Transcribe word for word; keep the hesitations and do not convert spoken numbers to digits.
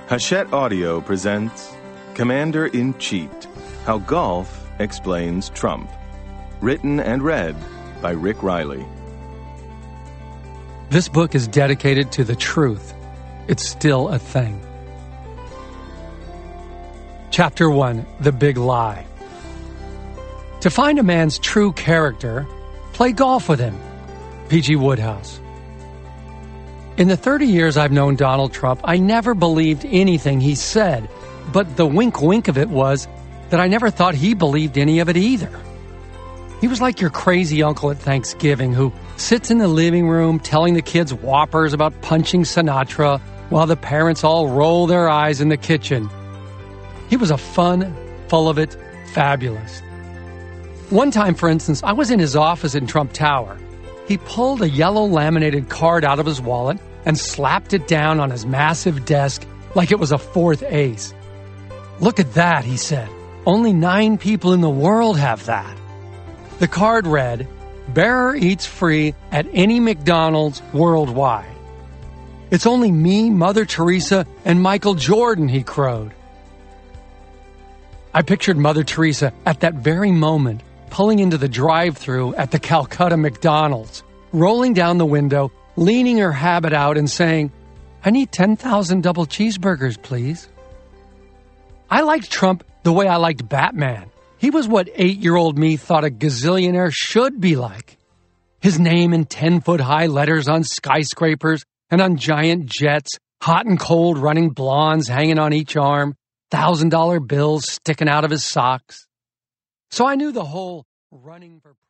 Hachette Audio presents Commander-in-Cheat, How Golf Explains Trump. Written and read by Rick Riley. This book is dedicated to the truth. It's still a thing. Chapter one, The Big Lie. To find a man's true character, play golf with him. P G Wodehouse. In the thirty years I've known Donald Trump, I never believed anything he said, but the wink-wink of it was that I never thought he believed any of it either. He was like your crazy uncle at Thanksgiving who sits in the living room telling the kids whoppers about punching Sinatra while the parents all roll their eyes in the kitchen. He was a fun, full of it, fabulous. One time, for instance, I was in his office in Trump Tower. He pulled a yellow laminated card out of his wallet and slapped it down on his massive desk like it was a fourth ace. "Look at that," he said. "Only nine people in the world have that." The card read, "Bearer eats free at any McDonald's worldwide." "It's only me, Mother Teresa, and Michael Jordan," he crowed. I pictured Mother Teresa at that very moment pulling into the drive-thru at the Calcutta McDonald's, rolling down the window, leaning her habit out and saying, "I need ten thousand double cheeseburgers, please." I liked Trump the way I liked Batman. He was what eight-year-old me thought a gazillionaire should be like. His name in ten-foot-high letters on skyscrapers and on giant jets, hot and cold running blondes hanging on each arm, thousand-dollar bills sticking out of his socks. So I knew the whole running for